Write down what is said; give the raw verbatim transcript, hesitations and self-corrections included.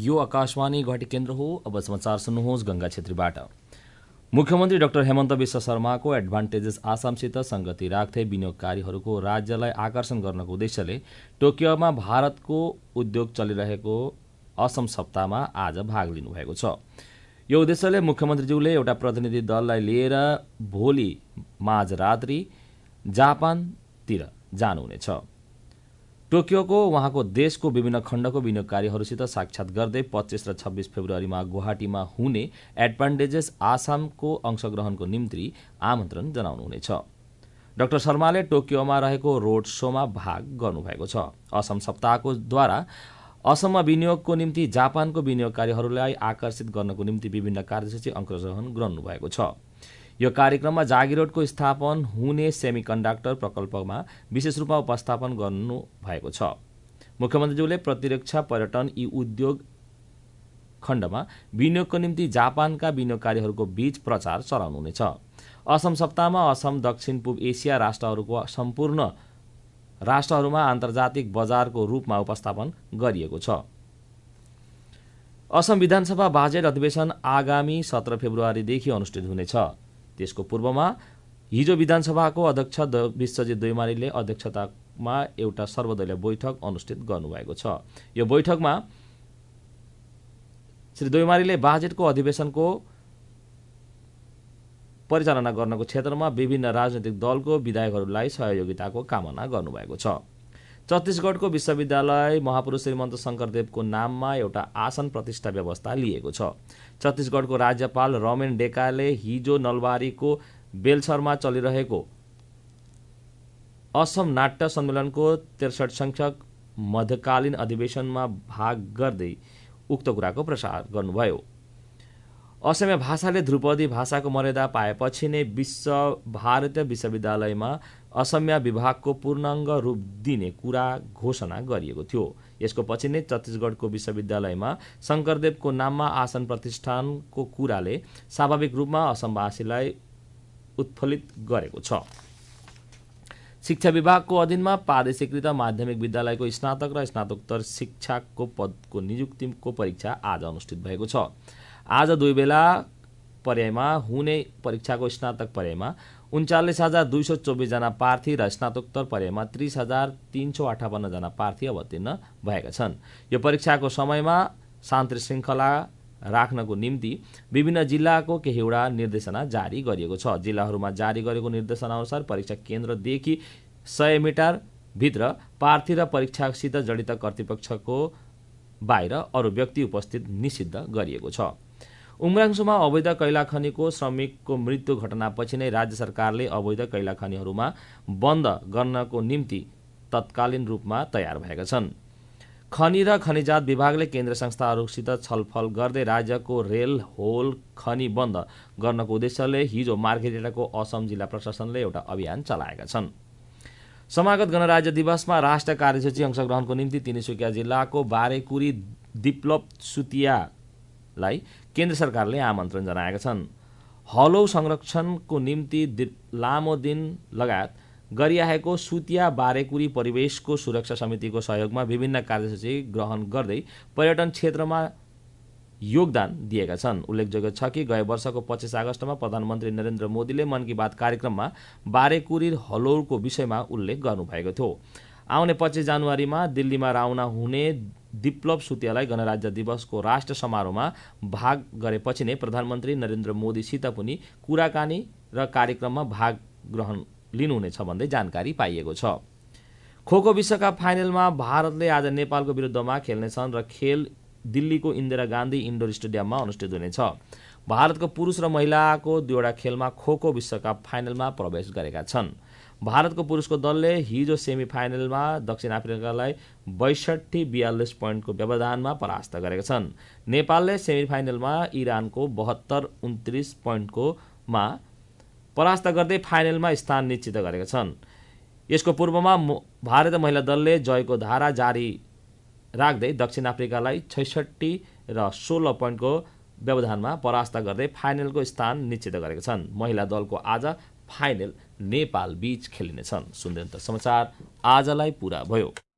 यो आकाशवाणी गुवाहाटी केन्द्र हो। अब समाचार सुन्नुहोस् गंगा छेत्रीबाट। मुख्यमन्त्री डाक्टर हेमन्त विश्व शर्माको एडभान्टेजेस आसामसित संगति राख्दै विनियोगकारीहरूको राज्यलाई आकर्षण गर्नको उद्देश्यले टोकियोमा भारतको उद्योग चलिरहेको असम सप्ताहमा आज भाग लिनुभएको छ। यो उद्देश्यले मुख्यमन्त्रीज्यूले एउटा प्रतिनिधि दललाई लिएर भोलि माझरात्री जापानतिर जानुहुनेछ। टोकियोको उहाँको देशको विभिन्न खण्डको विनियोगकारीहरूसित साक्षात गर्दै पच्चीस र छब्बीस फेब्रुअरीमा गुवाहाटीमा हुने एडभान्टेजेस आसामको अंशग्रहणको निम्ति आमन्त्रण जनाउनुहुनेछ। डाक्टर शर्माले टोकियोमा रहेको रोड शोमा भाग गर्नुभएको छ। असम सप्ताहको द्वारा असममा विनियोगको निम्ति जापानको विनियोगकारीहरूलाई आकर्षित गर्नको निम्ति विभिन्न कार्यसूची अंशग्रहण गर्नुभएको छ। यो कार्यक्रममा जागिरोडको स्थापन हुने सेमिकन्डक्टर प्रकल्पमा विशेष रूपमा उपस्थापन गर्नु भएको छ। मुख्यमन्त्रीज्यूले प्रतिरक्षा पर्यटन यी उद्योग खण्डमा विनियोगको निम्ति जापानका विनियोगकारीहरूको बीच प्रचार चलाउनुहुनेछ। असम सप्ताहमा असम दक्षिण पूर्व एसिया राष्ट्रहरूको सम्पूर्ण राष्ट्रहरूमा आन्तर्जातिक बजारको रूपमा उपस्थापन गरिएको छ। असम विधानसभा बजेट अधिवेशन आगामी सत्र फेब्रुअरीदेखि अनुष्ठित हुनेछ। त्यसको पूर्वमा हिजो विधानसभाको अध्यक्ष विश्वजित दोइमारीले अध्यक्षतामा एउटा सर्वदलीय बैठक अनुष्ठित गर्नुभएको छ। यो बैठकमा श्री दोइमारीले बजेटको अधिवेशनको परिचालना गर्नको क्षेत्रमा विभिन्न राजनैतिक दलको विधायकहरूलाई सहयोगिताको कामना गर्नुभएको छ। छत्तीसगढको विश्वविद्यालय महापुरुष श्रीमन्त शंकरदेवको नाममा एउटा आसन प्रतिष्ठा व्यवस्था लिएको छ। छत्तीसगढको राज्यपाल रमेन डेकाले हिजो नलबारीको बेलसरमा चलिरहेको असम नाट्य सम्मेलनको त्रिसठ संख्यक मध्यकालीन अधिवेशनमा भाग गर्दै उक्त कुराको प्रसार गर्नुभयो। असमिया भाषाले ध्रुपदी भाषाको मर्यादा पाएपछि नै विश्व भारतीय विश्वविद्यालयमा असमिया विभागको पूर्णाङ्ग रूप दिने कुरा घोषणा गरिएको थियो। यसको पछि नै छत्तीसगढको विश्वविद्यालयमा शंकरदेवको नाममा आसन प्रतिष्ठानको कुराले स्वाभाविक रूपमा असमवासीलाई उत्फुल्लित गरेको छ। शिक्षा विभागको अधीनमा पादेशीकृत माध्यमिक विद्यालयको स्नातक र स्नातकोत्तर शिक्षकको पदको नियुक्तिको परीक्षा आज अनुष्ठित भएको छ। आज दुई बेला पर्यायमा हुने परीक्षाको स्नातक पर्यायमा उन्चालिस हजार दुई सौ चौबिस जना प्रार्थी र स्नातकोत्तर पर्यायमा त्रिस हजार तीन सौ अठावन्न जना प्रार्थी अवतीर्ण भएका छन्। यो परीक्षाको समयमा शान्ति श्रृङ्खला राख्नको निम्ति विभिन्न जिल्लाको केहीवटा निर्देशना जारी गरिएको छ। जिल्लाहरूमा जारी गरेको निर्देशनाअनुसार परीक्षा केन्द्रदेखि सय मिटर भित्र प्रार्थी र परीक्षासित जडित कर्तृपक्षको बाहिर अरू व्यक्ति उपस्थित निषिद्ध गरिएको छ। उम्राङ्सुमा अवैध कैला खनीको श्रमिकको मृत्यु घटनापछि नै राज्य सरकारले अवैध कैला खनीहरूमा बन्द गर्नको निम्ति तत्कालीन रूपमा तयार भएका छन्। खनी र खनिजात विभागले केन्द्रीय संस्थाहरूसित छलफल गर्दै राज्यको रेल होल खनी बन्द गर्नको उद्देश्यले हिजो मार्घेरिटाको असम जिल्ला प्रशासनले एउटा अभियान चलाएका छन्। समागत गणराज्य दिवसमा राष्ट्रिय कार्यसूची अंशग्रहणको निम्ति तिनसुकिया जिल्लाको बारेकुरी दिप्लव सुतियालाई केन्द्र सरकारले आमन्त्रण जनाएका छन्। हलौ संरक्षणको निम्ति लामो दिन लगायत गरिआएको सुतिया बारेकुरी परिवेशको सुरक्षा समितिको सहयोगमा विभिन्न कार्यसूची ग्रहण गर्दै पर्यटन क्षेत्रमा योगदान दिएका छन्। उल्लेखयोग्य छ कि गए वर्षको पच्चीस अगस्तमा प्रधानमन्त्री नरेन्द्र मोदीले मन की बात कार्यक्रममा बारेकुरी हलौरको विषयमा उल्लेख गर्नुभएको थियो। आउने पच्चीस जनवरीमा दिल्लीमा रवाना हुने दिप्लव सुतियालाई गणराज्य दिवसको राष्ट्र समारोहमा भाग गरेपछि नै प्रधानमन्त्री नरेन्द्र मोदीसित पनि कुराकानी र कार्यक्रममा भाग ग्रहण लिनुहुनेछ भन्दै जानकारी पाइएको छ। खोखो विश्वकप फाइनलमा भारतले आज नेपालको विरुद्धमा खेल्नेछन् र खेल दिल्लीको इन्दिरा गान्धी इन्डोर स्टेडियममा अनुष्ठित हुनेछ। भारतको पुरुष र महिलाको दुईवटा खेलमा खोखो विश्वकप फाइनलमा प्रवेश गरेका छन्। भारतको पुरुषको दलले हिजो सेमी फाइनलमा दक्षिण अफ्रिकालाई बैसठी बयालिस पोइन्टको व्यवधानमा परास्त गरेका छन्। नेपालले सेमी फाइनलमा इरानको बहत्तर उन्तिस पोइन्टको मा परास्त गर्दै फाइनलमा स्थान निश्चित गरेका छन्। यसको पूर्वमा भारतीय महिला दलले जयको धारा जारी राख्दै दक्षिण अफ्रिकालाई छैसठी र सोह्र पोइन्टको व्यवधानमा परास्त गर्दै फाइनलको स्थान निश्चित गरेका छन्। महिला दलको आज फाइनल नेपाल बीच खेलिनेछन्। सुन्दै समाचार आजलाई पूरा भयो।